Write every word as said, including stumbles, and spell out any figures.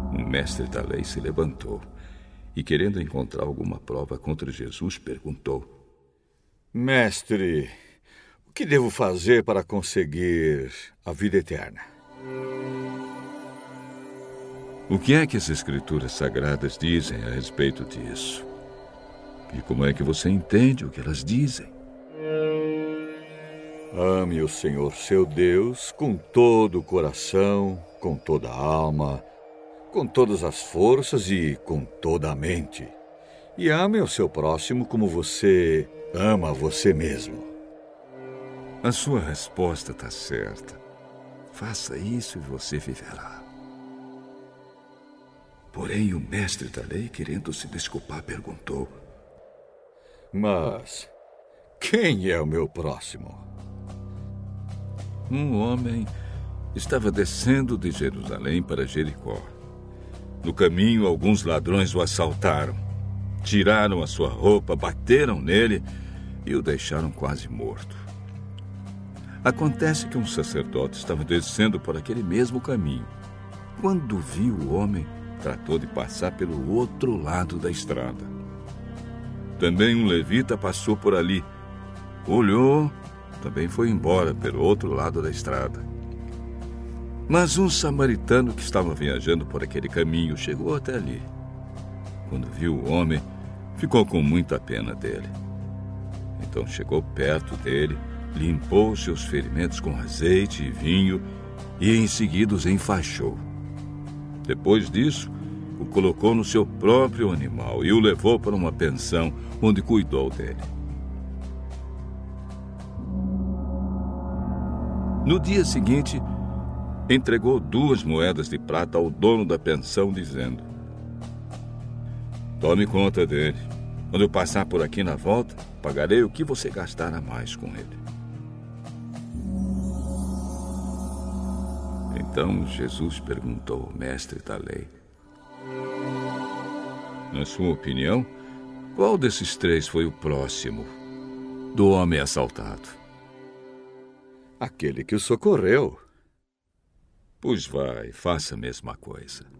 Um mestre da lei se levantou e, querendo encontrar alguma prova contra Jesus, perguntou: Mestre, o que devo fazer para conseguir a vida eterna? O que é que as Escrituras Sagradas dizem a respeito disso? E como é que você entende o que elas dizem? Ame o Senhor seu Deus com todo o coração, com toda a alma, com todas as forças e com toda a mente. E ame o seu próximo como você ama você mesmo. A sua resposta está certa. Faça isso e você viverá. Porém, o mestre da lei, querendo se desculpar, perguntou: Mas quem é o meu próximo? Um homem estava descendo de Jerusalém para Jericó. No caminho, alguns ladrões o assaltaram. Tiraram a sua roupa, bateram nele e o deixaram quase morto. Acontece que um sacerdote estava descendo por aquele mesmo caminho. Quando viu o homem, tratou de passar pelo outro lado da estrada. Também um levita passou por ali. Olhou, também foi embora pelo outro lado da estrada. Mas um samaritano que estava viajando por aquele caminho chegou até ali. Quando viu o homem, ficou com muita pena dele. Então chegou perto dele, limpou seus ferimentos com azeite e vinho e em seguida os enfaixou. Depois disso, o colocou no seu próprio animal e o levou para uma pensão onde cuidou dele. No dia seguinte, entregou duas moedas de prata ao dono da pensão, dizendo: tome conta dele. Quando eu passar por aqui na volta, pagarei o que você gastar a mais com ele. Então Jesus perguntou ao mestre da lei: na sua opinião, qual desses três foi o próximo do homem assaltado? Aquele que o socorreu. Pois vai, faça a mesma coisa.